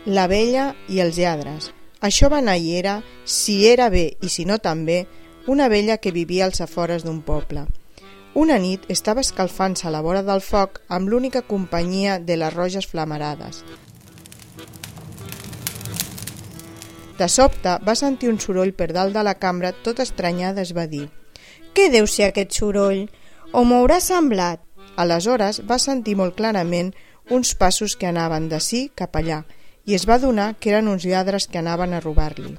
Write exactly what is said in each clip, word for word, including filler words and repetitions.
La vella i els lladres. Això va anar i era, si era bé i si no també, una vella que vivia als afores d'un poble. Una nit estava escalfant-se a la vora del foc amb l'única companyia de les roges flamarades. De sobte va sentir un soroll per dalt de la cambra, tot estranyada es va dir: «Què deu ser aquest soroll? O m'haurà semblat?» Aleshores va sentir molt clarament uns passos que anaven d'ací cap allà i es va adonar que eren uns lladres que anaven a robar-li.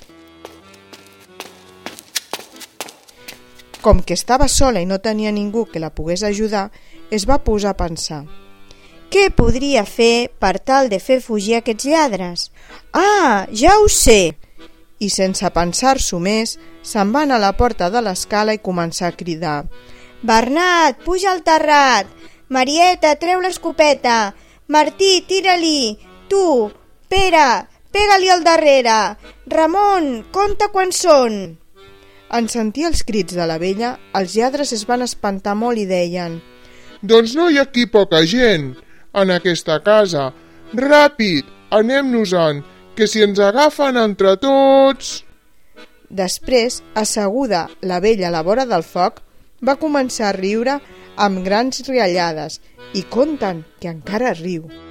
Com que estava sola i no tenia ningú que la pogués ajudar, es va posar a pensar: «Què podria fer per tal de fer fugir aquests lladres? Ah, ja ho sé!» I sense pensar-s'ho més, se'n va anar a la porta de l'escala i començar a cridar: «Bernat, puja al terrat! Marieta, treu l'escopeta! Martí, tira-li! Tu, Pere, pega-li al darrere! Ramon, compta quants són!» En sentir els crits de la vella, els lladres es van espantar molt i deien: «Doncs no hi ha aquí poca gent, en aquesta casa. Ràpid, anem-nos-en, que si ens agafen entre tots...» Després, asseguda la vella a la vora del foc, va començar a riure amb grans riallades i conten que encara riu.